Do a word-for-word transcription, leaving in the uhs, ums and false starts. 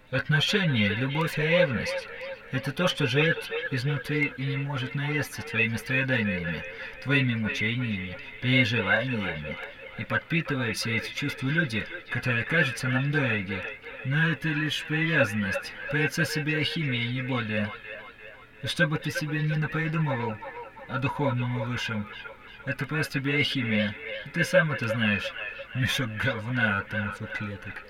Отношения, любовь и ревность — это то, что живет изнутри и не может наесться твоими страданиями, твоими мучениями, переживаниями, и подпитывая все эти чувства люди, которые кажутся нам дороги. Но это лишь привязанность, процесс биохимии, не более. И что бы ты себе ни напридумывал о духовном и высшем, это просто биохимия. И ты сам это знаешь. Мешок говна от клеток.